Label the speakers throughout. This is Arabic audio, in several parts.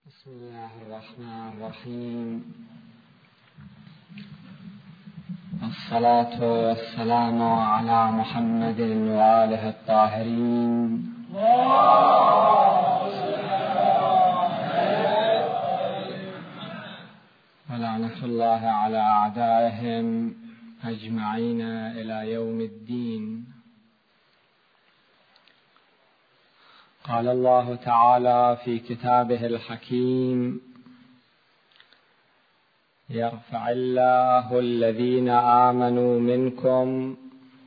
Speaker 1: بسم الله الرحمن الرحيم. الصلاة والسلام على محمد وآله الطاهرين ولعنة الله على أعدائهم أجمعين إلى يوم الدين. قال الله تعالى في كتابه الحكيم: يرفع الله الذين آمنوا منكم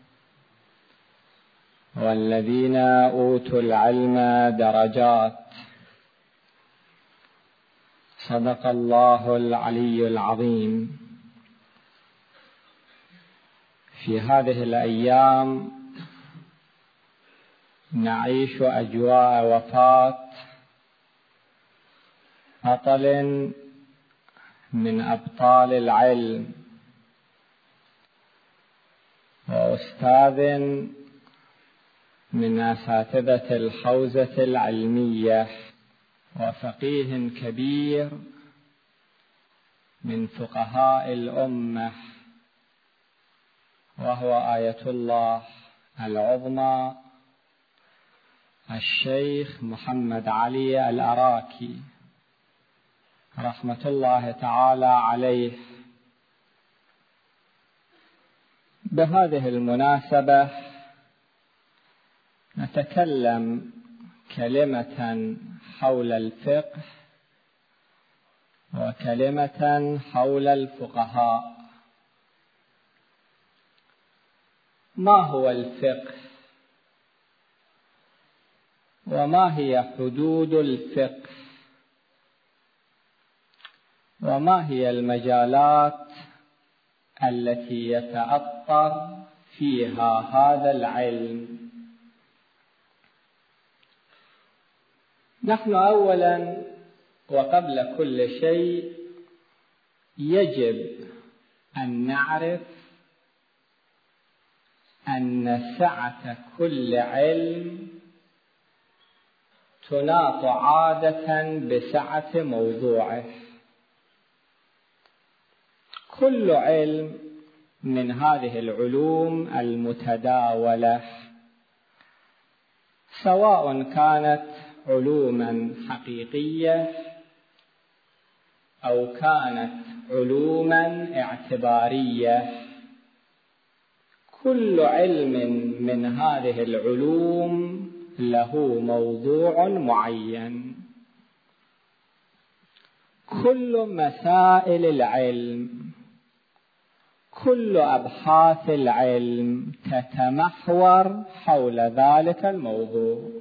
Speaker 1: والذين أوتوا العلم درجات. صدق الله العلي العظيم. في هذه الأيام نعيش أجواء وفاة بطل من أبطال العلم وأستاذ من أساتذة الحوزة العلمية وفقيه كبير من فقهاء الأمة، وهو آية الله العظمى الشيخ محمد علي الأراكي رحمة الله تعالى عليه. بهذه المناسبة نتكلم كلمة حول الفقه وكلمة حول الفقهاء. ما هو الفقه؟ وما هي حدود الفقه؟ وما هي المجالات التي يتأطر فيها هذا العلم؟ نحن أولا وقبل كل شيء يجب أن نعرف أن سعة كل علم تناط عادة بسعة موضوعه. كل علم من هذه العلوم المتداولة، سواء كانت علوما حقيقية أو كانت علوما اعتبارية، كل علم من هذه العلوم له موضوع معين. كل مسائل العلم، كل أبحاث العلم تتمحور حول ذلك الموضوع.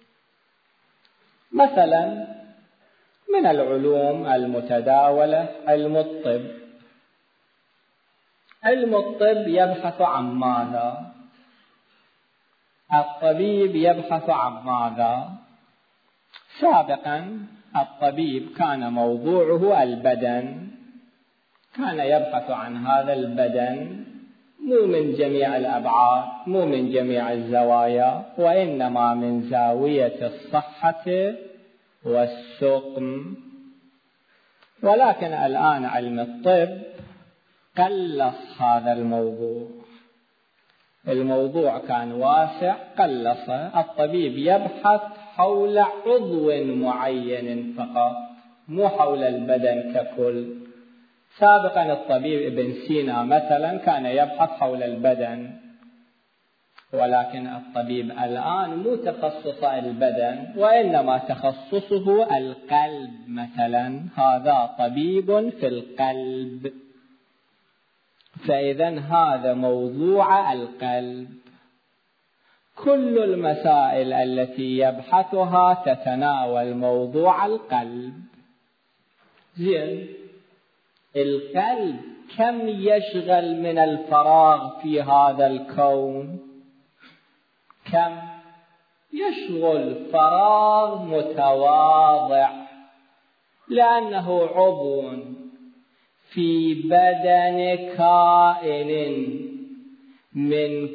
Speaker 1: مثلا من العلوم المتداولة علم الطب. علم الطب يبحث عن ماذا؟ الطبيب يبحث عن ماذا؟ سابقا الطبيب كان موضوعه البدن، كان يبحث عن هذا البدن مو من جميع الأبعاد، مو من جميع الزوايا، وإنما من زاوية الصحة والسقم. ولكن الآن علم الطب قلص هذا الموضوع. الموضوع كان واسع، قلصه. الطبيب يبحث حول عضو معين فقط، مو حول البدن ككل. سابقا الطبيب ابن سينا مثلا كان يبحث حول البدن، ولكن الطبيب الآن مو تخصص البدن، وإنما تخصصه القلب مثلا. هذا طبيب في القلب، فإذا هذا موضوع القلب. كل المسائل التي يبحثها تتناول موضوع القلب. زين، القلب كم يشغل من الفراغ في هذا الكون؟ كم يشغل؟ فراغ متواضع، لأنه عضو في بدن كائن من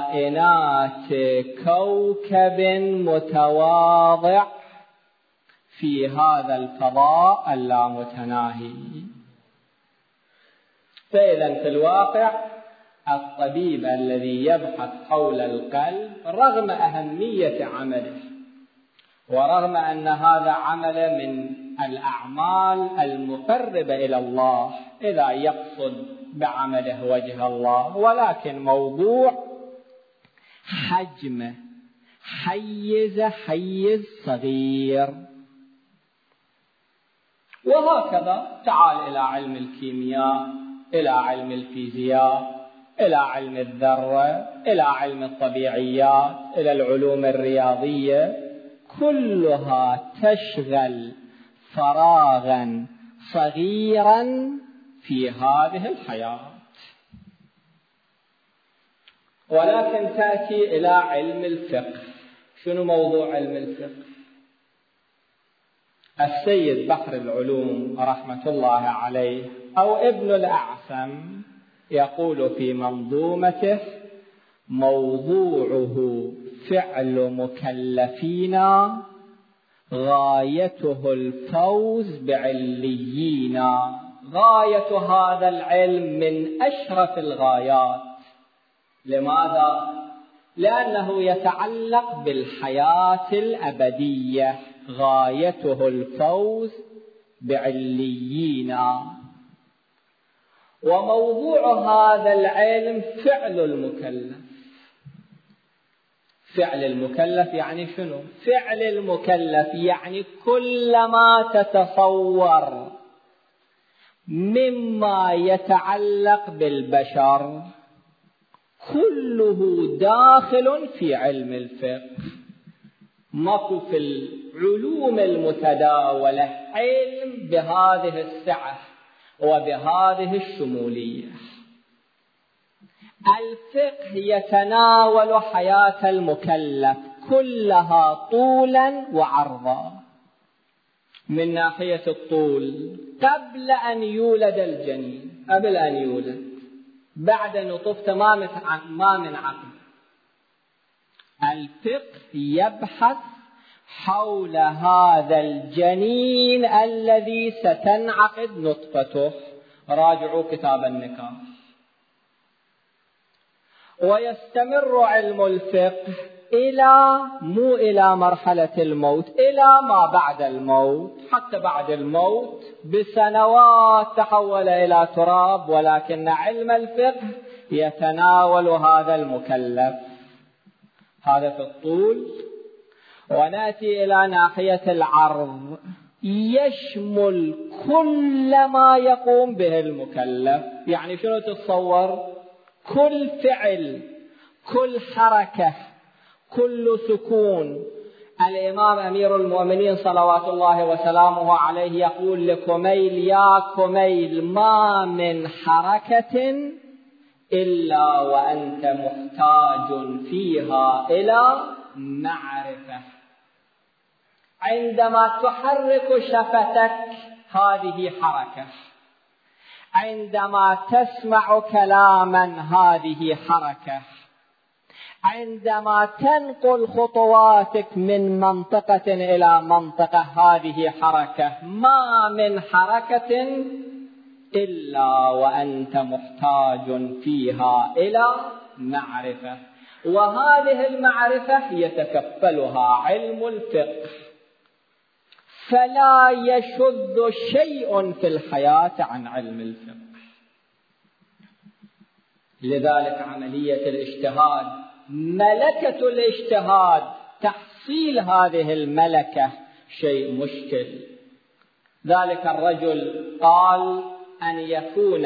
Speaker 1: كائنات كوكب متواضع في هذا الفضاء اللامتناهي. فإذا في الواقع الطبيب الذي يبحث حول القلب رغم أهمية عمله ورغم أن هذا عمل من الأعمال المقربة إلى الله إذا يقصد بعمله وجه الله، ولكن موضوع حجمه حيز صغير. وهكذا تعال إلى علم الكيمياء، إلى علم الفيزياء، إلى علم الذرة، إلى علم الطبيعيات، إلى العلوم الرياضية، كلها تشغل فراغا صغيرا في هذه الحياة. ولكن تأتي إلى علم الفقه. شنو موضوع علم الفقه؟ السيد بحر العلوم رحمة الله عليه أو ابن الأعثم يقول في منظومته: موضوعه فعل مكلفين غايته الفوز بعليين. غاية هذا العلم من أشرف الغايات. لماذا؟ لأنه يتعلق بالحياة الأبدية. غايته الفوز بعليين. وموضوع هذا العلم فعل المكلف. فعل المكلف يعني شنو؟ فعل المكلف يعني كل ما تتصور مما يتعلق بالبشر كله داخل في علم الفقه. ماكو في العلوم المتداولة علم بهذه السعة وبهذه الشمولية. الفقه يتناول حياة المكلف كلها طولا وعرضا. من ناحية الطول قبل أن يولد الجنين، قبل أن يولد، بعد نطفة ما من عقل. الفقه يبحث حول هذا الجنين الذي ستنعقد نطفته. راجعوا كتاب النكاح. ويستمر علم الفقه مو إلى مرحلة الموت، إلى ما بعد الموت. حتى بعد الموت بسنوات تحول إلى تراب، ولكن علم الفقه يتناول هذا المكلف. هذا في الطول. ونأتي إلى ناحية العرض، يشمل كل ما يقوم به المكلف. يعني شنو تتصور؟ كل فعل، كل حركة، كل سكون. الإمام أمير المؤمنين صلوات الله وسلامه عليه يقول لكميل: يا كميل، ما من حركة إلا وأنت محتاج فيها إلى معرفة. عندما تحرك شفتك هذه حركة، عندما تسمع كلاما هذه حركة، عندما تنقل خطواتك من منطقة إلى منطقة هذه حركة. ما من حركة إلا وأنت محتاج فيها إلى معرفة. وهذه المعرفة يتكفلها علم الفقه. فلا يشذ شيء في الحياة عن علم الفقه. لذلك عملية الاجتهاد، ملكة الاجتهاد، تحصيل هذه الملكة شيء مشكل. ذلك الرجل قال: أن يكون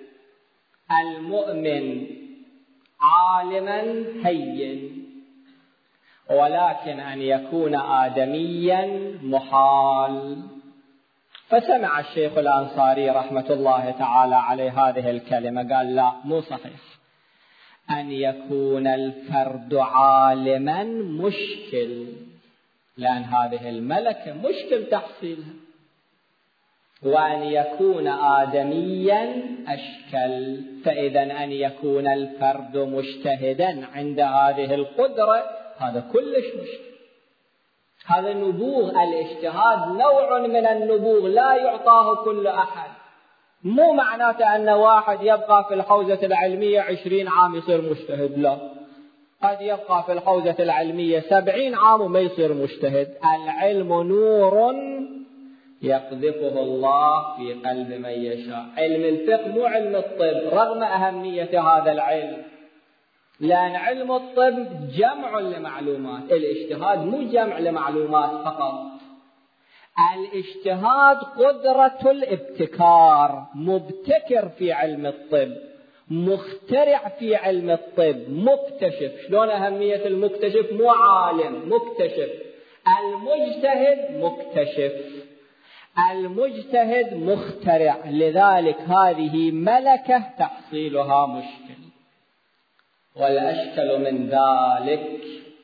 Speaker 1: المؤمن عالما هين، ولكن أن يكون آدميا محال. فسمع الشيخ الأنصاري رحمة الله تعالى عليه هذه الكلمة، قال: لا، مو صحيح. أن يكون الفرد عالما مشكل، لأن هذه الملكة مشكل تحصيلها. وأن يكون آدميا أشكل. فإذا أن يكون الفرد مجتهدا عند هذه القدرة، هذا كلش مشكل. هذا نبوغ. الاجتهاد نوع من النبوغ لا يعطاه كل أحد. مو معناته أن واحد يبقى في الحوزة العلمية 20 عام يصير مجتهد، لا، قد يبقى في الحوزة العلمية 70 عام وما يصير مجتهد. العلم نور يقذفه الله في قلب من يشاء. علم الفقه مو علم الطب رغم أهمية هذا العلم، لأن علم الطب جمع لمعلومات، الاجتهاد مو جمع لمعلومات فقط. الاجتهاد قدرة الابتكار، مبتكر في علم الطب، مخترع في علم الطب، مكتشف. شلون أهمية المكتشف؟ مو عالم، مكتشف. المجتهد مكتشف، المجتهد مخترع. لذلك هذه ملكة تحصيلها مشكل. والأشكل من ذلك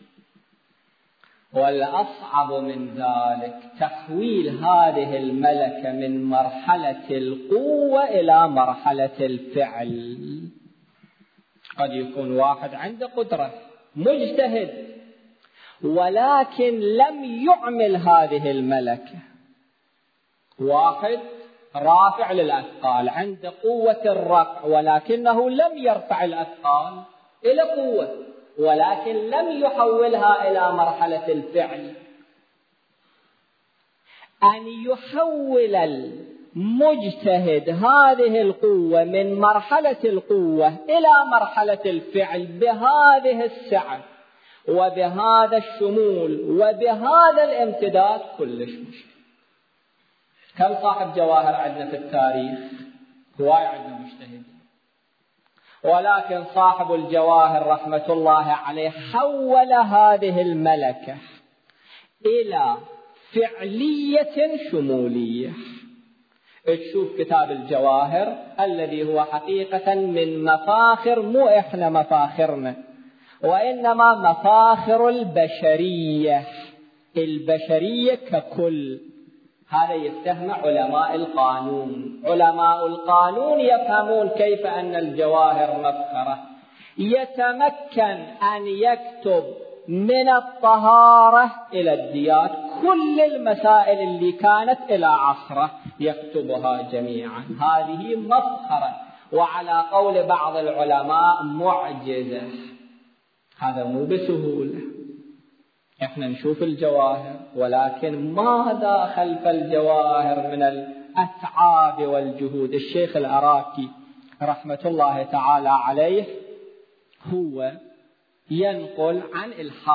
Speaker 1: والأصعب من ذلك تحويل هذه الملكة من مرحلة القوة إلى مرحلة الفعل. قد يكون واحد عنده قدرة، مجتهد، ولكن لم يعمل هذه الملكة. واحد رافع للأثقال، عنده قوة الرفع، ولكنه لم يرفع الأثقال إلى قوة، ولكن لم يحولها إلى مرحلة الفعل. أن يحول المجتهد هذه القوة من مرحلة القوة إلى مرحلة الفعل بهذه السعة وبهذا الشمول وبهذا الامتداد كلش مشكل. كم صاحب جواهر عندنا في التاريخ؟ هواي عندنا مجتهدين، ولكن صاحب الجواهر رحمة الله عليه حول هذه الملكة إلى فعلية شمولية. تشوف كتاب الجواهر الذي هو حقيقة من مفاخر، مو إحنا مفاخرنا، وإنما مفاخر البشرية، البشرية ككل. هذا يفهم علماء القانون. علماء القانون يفهمون كيف أن الجواهر مفخرة. يتمكن أن يكتب من الطهارة إلى الديات كل المسائل اللي كانت إلى عصره يكتبها جميعا. هذه مفخرة، وعلى قول بعض العلماء معجزة. هذا مو بسهولة. احنا نشوف الجواهر، ولكن ماذا خلف الجواهر من الأتعاب والجهود؟ الشيخ العراقي رحمة الله تعالى عليه هو ينقل عن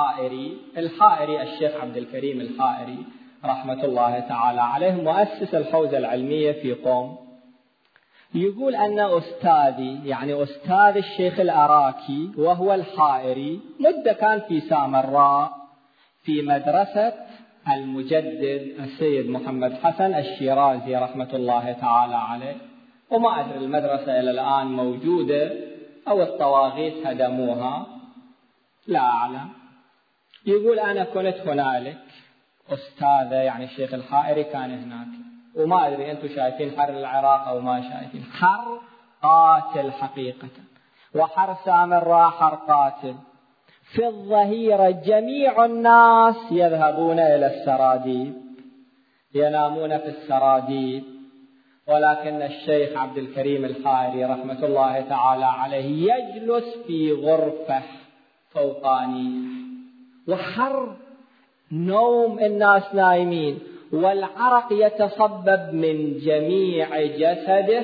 Speaker 1: الحائري الشيخ عبد الكريم الحائري رحمة الله تعالى عليه، مؤسس الحوزة العلمية في قوم. يقول أن أستاذي، يعني أستاذ الشيخ العراقي وهو الحائري، مدة كان في سامراء في مدرسة المجدد السيد محمد حسن الشيرازي رحمة الله تعالى عليه، وما أدري المدرسة إلى الآن موجودة أو الطواغيت هدموها، لا أعلم. يقول أنا كنت هنالك، أستاذة يعني الشيخ الحائري كان هناك، وما أدري أنتم شايفين حر العراق أو ما شايفين. حر قاتل حقيقة، وحر سامراء حر قاتل. في الظهيرة جميع الناس يذهبون إلى السراديب، ينامون في السراديب، ولكن الشيخ عبد الكريم الحائري رحمة الله تعالى عليه يجلس في غرفة فوقانية، وحر، نوم، الناس نايمين، والعرق يتصبب من جميع جسده،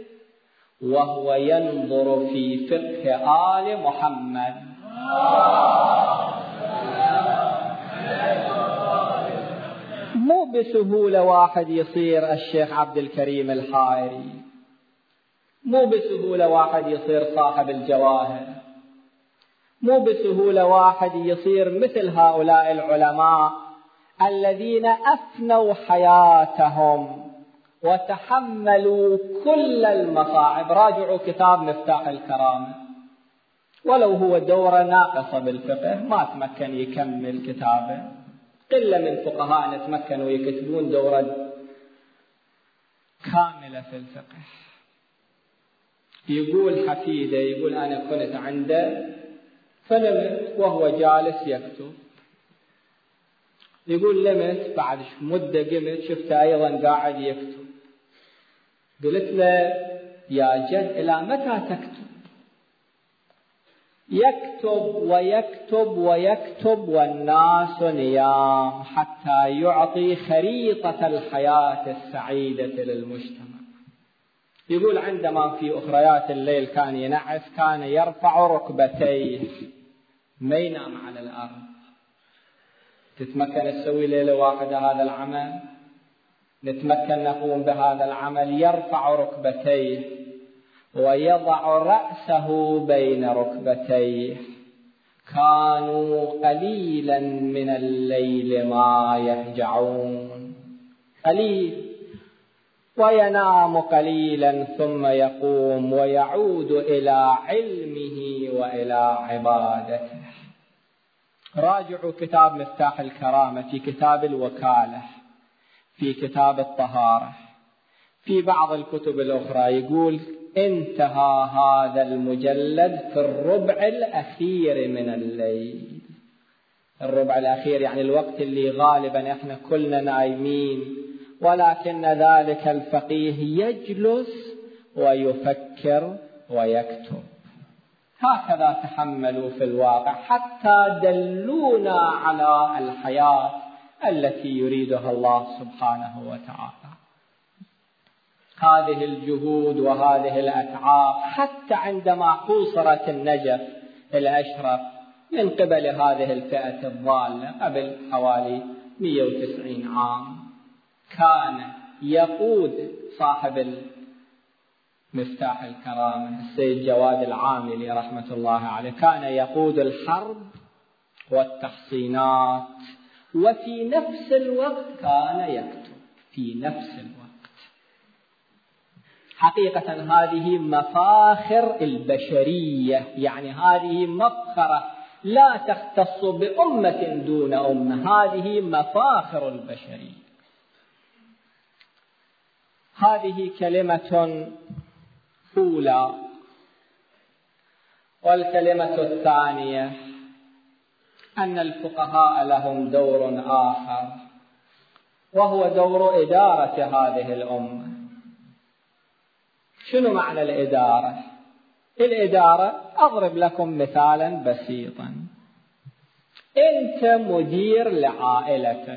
Speaker 1: وهو ينظر في فقه آل محمد. مو بسهولة واحد يصير الشيخ عبد الكريم الحائري، مو بسهولة واحد يصير صاحب الجواهر، مو بسهولة واحد يصير مثل هؤلاء العلماء الذين أفنوا حياتهم وتحملوا كل المصاعب. راجعوا كتاب مفتاح الكرامة، ولو هو دورة ناقصة بالفقه ما تمكن يكمل كتابه. قلة من فقهاء تمكنوا يكتبون دورة كاملة في الفقه. يقول حفيده، يقول أنا كنت عنده فنمت وهو جالس يكتب، يقول لمت بعد مدة قمت شفته أيضا قاعد يكتب. قلت له يا جد إلى متى تكتب؟ يكتب ويكتب ويكتب والناس نيام حتى يعطي خريطة الحياة السعيدة للمجتمع. يقول عندما في أخريات الليل كان ينعس كان يرفع ركبتيه، ما ينام على الأرض. تتمكن تسوي ليلة واحدة هذا العمل؟ نتمكن نقوم بهذا العمل. يرفع ركبتيه ويضع رأسه بين ركبتيه. كانوا قليلا من الليل ما يهجعون، قليل، وينام قليلا ثم يقوم ويعود إلى علمه وإلى عبادته. راجعوا كتاب مفتاح الكرامة، في كتاب الوكالة، في كتاب الطهارة، في بعض الكتب الأخرى يقول انتهى هذا المجلد في الربع الأخير من الليل. الربع الأخير يعني الوقت اللي غالبا احنا كلنا نايمين، ولكن ذلك الفقيه يجلس ويفكر ويكتب. هكذا تحملوا في الواقع حتى دلونا على الحياة التي يريدها الله سبحانه وتعالى. هذه الجهود وهذه الأتعاب حتى عندما حوصرت النجف الأشرف من قبل هذه الفئة الضالة قبل حوالي 190 عام، كان يقود صاحب مفتاح الكرامة السيد جواد العاملي رحمة الله عليه، كان يقود الحرب والتحصينات وفي نفس الوقت كان يكتب في نفس الوقت. حقيقة هذه مفاخر البشرية، يعني هذه مفخرة لا تختص بأمة دون أمة، هذه مفاخر البشرية. هذه كلمة أولى. والكلمة الثانية أن الفقهاء لهم دور آخر، وهو دور إدارة هذه الأمة. شنو معنى الإدارة؟ الإدارة أضرب لكم مثالا بسيطا. أنت مدير لعائلتك،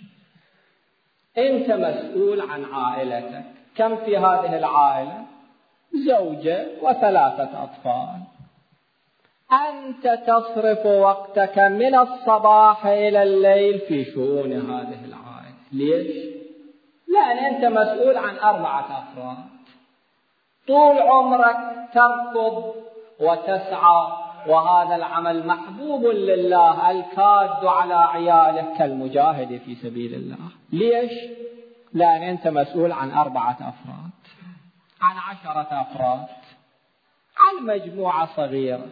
Speaker 1: أنت مسؤول عن عائلتك. كم في هذه العائلة؟ زوجة وثلاثة أطفال. أنت تصرف وقتك من الصباح إلى الليل في شؤون هذه العائلة. ليش؟ لأن أنت مسؤول عن 4 أفراد. طول عمرك تركض وتسعى، وهذا العمل محبوب لله، الكاد على عيالك كالمجاهد في سبيل الله. ليش؟ لأن أنت مسؤول عن 4 أفراد، عن 10 أفراد، عن مجموعة صغيرة.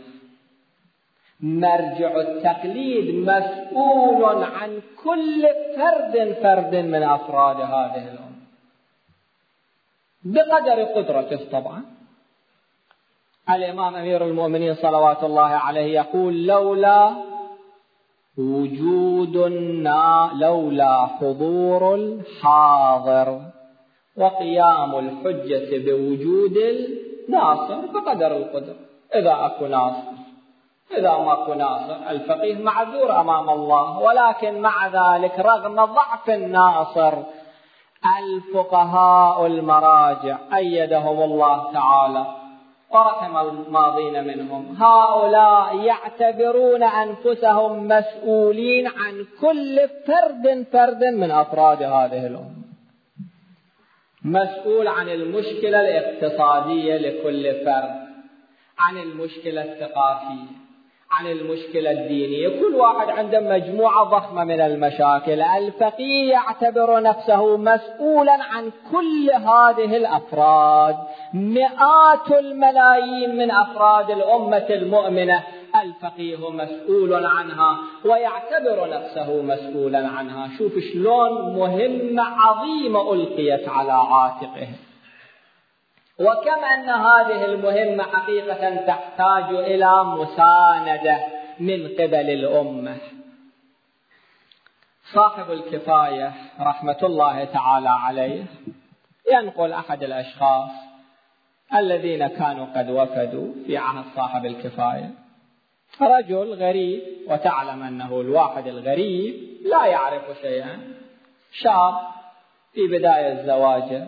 Speaker 1: مرجع التقليد مسؤول عن كل فرد من أفراد هذه الأمة بقدر قدرته طبعا. الإمام أمير المؤمنين صلوات الله عليه يقول لولا حضور الحاضر وقيام الحجة بوجود الناصر بقدر القدر. إذا أكو ناصر، إذا ما أكو ناصر، الفقيه معذور أمام الله. ولكن مع ذلك رغم ضعف الناصر الفقهاء المراجع أيدهم الله تعالى ورحم الماضين منهم، هؤلاء يعتبرون أنفسهم مسؤولين عن كل فرد من أفراد هذه الأمة. مسؤول عن المشكلة الاقتصادية لكل فرد، عن المشكلة الثقافية، عن المشكلة الدينية. كل واحد عنده مجموعة ضخمة من المشاكل. الفقيه يعتبر نفسه مسؤولا عن كل هذه الأفراد، مئات الملايين من أفراد الأمة المؤمنة الفقيه مسؤول عنها ويعتبر نفسه مسؤولا عنها. شوف شلون مهمة عظيمة ألقيت على عاتقه، وكم أن هذه المهمة حقيقة تحتاج إلى مساندة من قبل الأمة. صاحب الكفاية رحمة الله تعالى عليه ينقل أحد الأشخاص الذين كانوا قد وفدوا في عهد صاحب الكفاية، رجل غريب، وتعلم أنه الواحد الغريب لا يعرف شيئا، شاب في بداية زواجه.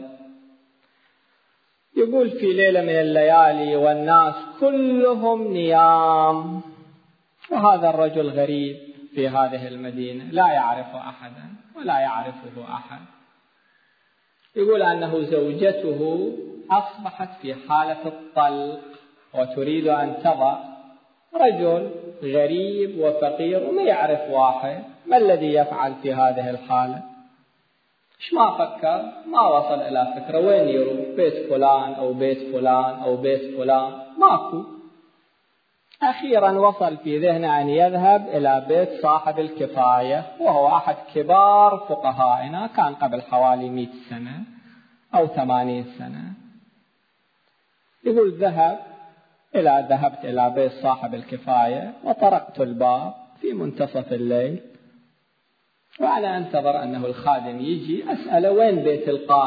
Speaker 1: يقول في ليلة من الليالي والناس كلهم نيام، وهذا الرجل غريب في هذه المدينة لا يعرف أحدا ولا يعرفه أحد. يقول أنه زوجته أصبحت في حالة الطلق وتريد أن تضع، رجل غريب وفقير وما يعرف واحد، ما الذي يفعل في هذه الحالة؟ إيش ما فكر، ما وصل إلى فكرة وين يروح، بيت فلان أو بيت فلان أو بيت فلان، ماكو. أخيرا وصل في ذهنه أن يذهب إلى بيت صاحب الكفاية، وهو أحد كبار فقهائنا، كان قبل حوالي 100 سنة أو 80 سنة. يقول ذهبت إلى بيت صاحب الكفاية وطرقت الباب في منتصف الليل، وأنا أنتظر أنه الخادم يجي، أسأله وين بيت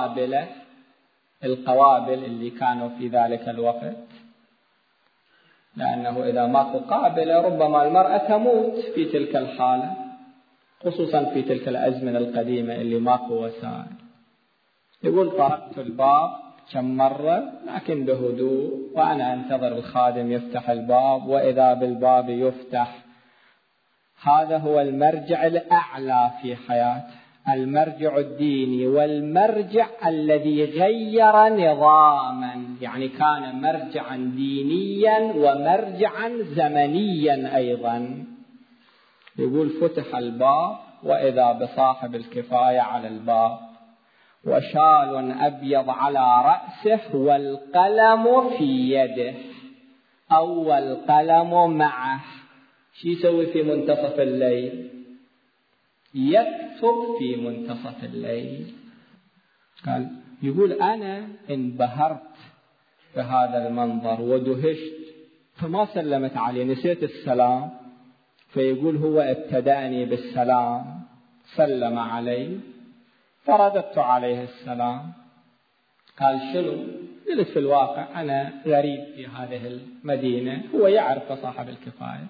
Speaker 1: القوابل اللي كانوا في ذلك الوقت، لأنه إذا ماكو قابلة ربما المرأة تموت في تلك الحالة، خصوصا في تلك الأزمنة القديمة اللي ماكو وسائل. يقول طرقت الباب كم مرة لكن بهدوء، وأنا أنتظر الخادم يفتح الباب، وإذا بالباب يفتح. هذا هو المرجع الأعلى في حياته، المرجع الديني، والمرجع الذي غير نظاما، يعني كان مرجعا دينيا ومرجعا زمنيا أيضا. يقول فتح الباب وإذا بصاحب الكفاية على الباب وشال أبيض على رأسه والقلم في يده، أو القلم معه. شو يسوي في منتصف الليل؟ يكتب في منتصف الليل. قال يقول أنا انبهرت بهذا المنظر ودهشت، فما سلمت عليه، نسيت السلام. فيقول هو ابتدأني بالسلام، سلم علي فرددت عليه السلام. قال شنو؟ قلت في الواقع أنا غريب في هذه المدينة، هو يعرف صاحب الكفاية،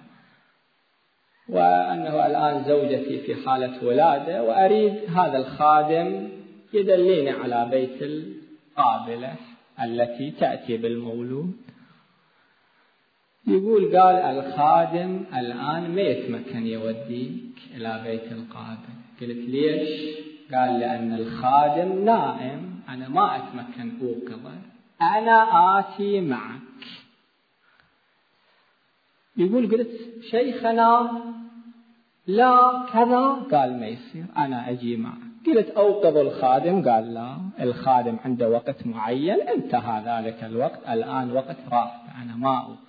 Speaker 1: وأنه الآن زوجتي في حالة ولادة، وأريد هذا الخادم يدلني على بيت القابلة التي تأتي بالمولود. يقول قال الخادم الآن ما يتمكن يوديك إلى بيت القابلة. قلت ليش؟ قال لأن الخادم نائم، أنا ما أتمكن أوقظه، أنا آتي معك. يقول قلت شيخنا لا كذا، قال ما يصير، أنا أجي معك. قلت أوقظ الخادم، قال لا، الخادم عنده وقت معين، انتهى ذلك الوقت، الآن وقت راحته، أنا ما أوقظ.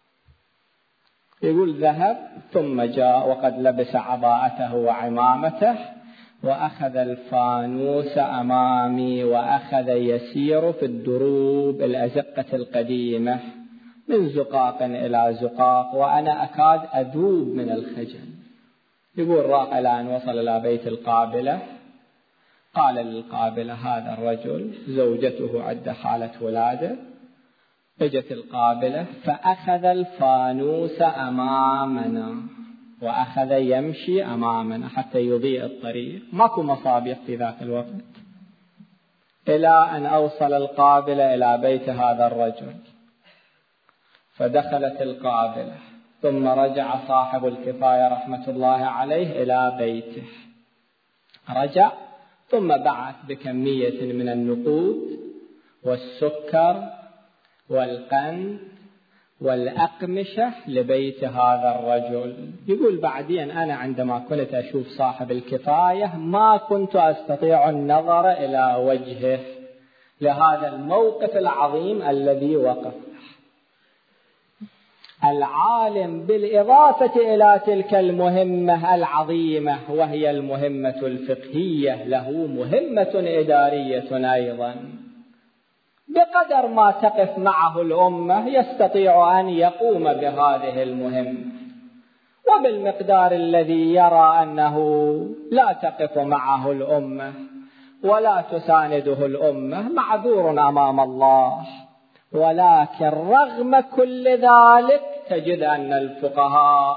Speaker 1: يقول ذهب ثم جاء وقد لبس عباءته وعمامته، وأخذ الفانوس أمامي وأخذ يسير في الدروب الأزقة القديمة من زقاق إلى زقاق، وأنا أكاد أذوب من الخجل. يقول راح إلى أن وصل إلى بيت القابلة، قال للقابلة هذا الرجل زوجته عند حالة ولادة. اجت القابلة فأخذ الفانوس أمامنا وأخذ يمشي أمامنا حتى يضيء الطريق، ماكو مصابيح في ذاك الوقت، إلى أن أوصل القابلة إلى بيت هذا الرجل. فدخلت القابلة ثم رجع صاحب الكفاية رحمة الله عليه إلى بيته، رجع ثم بعث بكمية من النقود والسكر والقند والأقمشة لبيت هذا الرجل. يقول بعدين أنا عندما كنت أشوف صاحب الكفاية ما كنت أستطيع النظر إلى وجهه لهذا الموقف العظيم الذي وقف. العالم بالإضافة إلى تلك المهمة العظيمة وهي المهمة الفقهية له مهمة إدارية أيضا، بقدر ما تقف معه الأمة يستطيع أن يقوم بهذه المهمة. وبالمقدار الذي يرى أنه لا تقف معه الأمة ولا تسانده الأمة معذور أمام الله. ولكن رغم كل ذلك تجد أن الفقهاء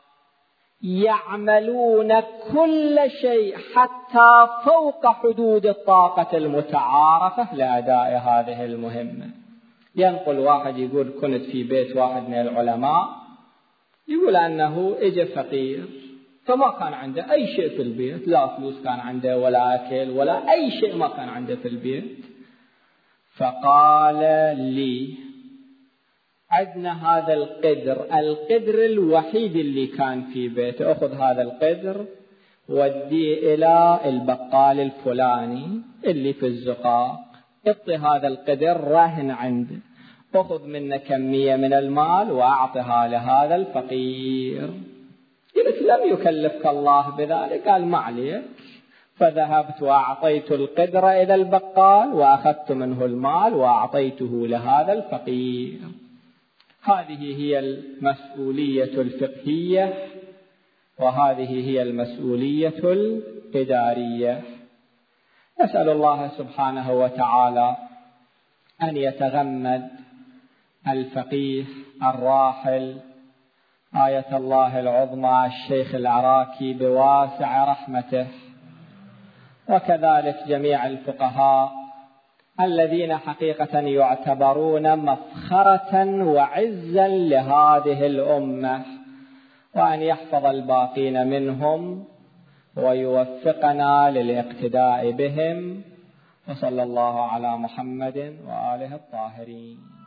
Speaker 1: يعملون كل شيء حتى فوق حدود الطاقة المتعارفة لأداء هذه المهمة. ينقل واحد يقول كنت في بيت واحد من العلماء، يقول أنه إجا فقير فما كان عنده أي شيء في البيت، لا فلوس كان عنده ولا أكل ولا أي شيء ما كان عنده في البيت. فقال لي عندنا هذا القدر الوحيد اللي كان في بيته، أخذ هذا القدر وديه إلى البقال الفلاني اللي في الزقاق، اعطي هذا القدر رهن عنده، أخذ منه كمية من المال وأعطها لهذا الفقير. قلت لم يكلفك الله بذلك؟ قال ما عليك. فذهبت وأعطيت القدر إلى البقال وأخذت منه المال وأعطيته لهذا الفقير. هذه هي المسؤولية الفقهية، وهذه هي المسؤولية الإدارية. نسأل الله سبحانه وتعالى أن يتغمد الفقيه الراحل آية الله العظمى الشيخ العراكي بواسع رحمته، وكذلك جميع الفقهاء الذين حقيقة يعتبرون مفخرة وعزا لهذه الأمة، وأن يحفظ الباقين منهم ويوفقنا للاقتداء بهم. وصلى الله على محمد وآله الطاهرين.